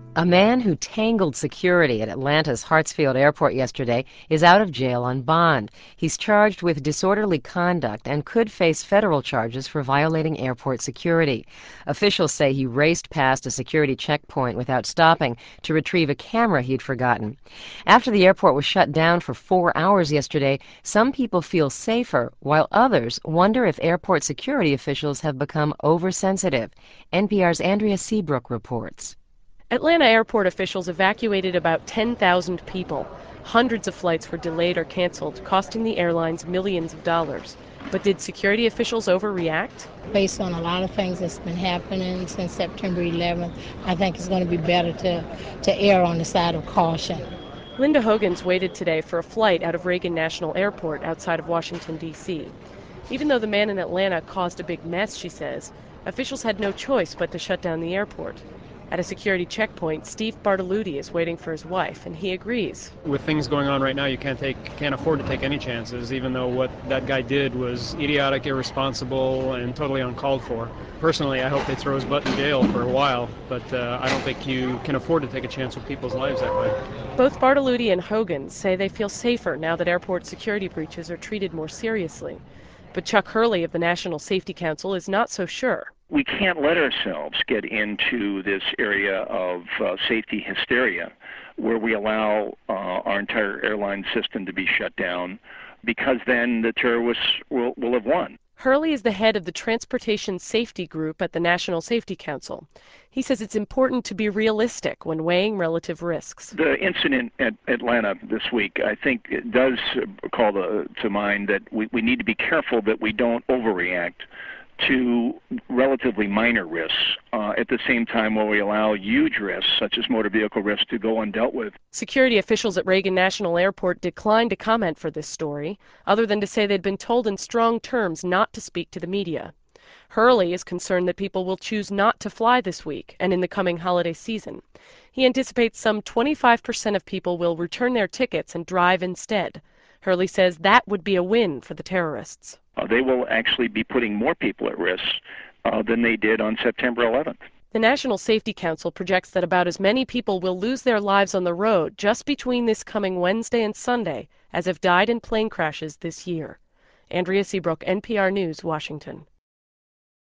A man who tangled security at Atlanta's Hartsfield Airport yesterday is out of jail on bond. He's charged with disorderly conduct and could face federal charges for violating airport security. Officials say he raced past a security checkpoint without stopping to retrieve a camera he'd forgotten. After the airport was shut down for 4 hours yesterday, some people feel safer, while others wonder if airport security officials have become oversensitive. NPR's Andrea Seabrook reports. Atlanta airport officials evacuated about 10,000 people. Hundreds of flights were delayed or canceled, costing the airlines millions of dollars. But did security officials overreact? Based on a lot of things that's been happening since September 11th, I think it's going to be better to err on the side of caution. Linda Hogan's waited today for a flight out of Reagan National Airport outside of Washington, D.C. Even though the man in Atlanta caused a big mess, she says, officials had no choice but to shut down the airport. At a security checkpoint, Steve Bartoluti is waiting for his wife, and he agrees. With things going on right now, you can't afford to take any chances, even though what that guy did was idiotic, irresponsible, and totally uncalled for. Personally, I hope they throw his butt in jail for a while, but I don't think you can afford to take a chance with people's lives that way. Both Bartoluti and Hogan say they feel safer now that airport security breaches are treated more seriously. But Chuck Hurley of the National Safety Council is not so sure. We can't let ourselves get into this area of safety hysteria where we allow our entire airline system to be shut down, because then the terrorists will have won. Hurley is the head of the Transportation Safety Group at the National Safety Council. He says it's important to be realistic when weighing relative risks. The incident at Atlanta this week, I think, it does call to mind that we need to be careful that we don't overreact to relatively minor risks at the same time while we allow huge risks, such as motor vehicle risks, to go undealt with. Security officials at Reagan National Airport declined to comment for this story, other than to say they'd been told in strong terms not to speak to the media. Hurley is concerned that people will choose not to fly this week and in the coming holiday season. He anticipates some 25% of people will return their tickets and drive instead. Hurley says that would be a win for the terrorists. They will actually be putting more people at risk than they did on September 11th. The National Safety Council projects that about as many people will lose their lives on the road just between this coming Wednesday and Sunday as have died in plane crashes this year. Andrea Seabrook, NPR News, Washington.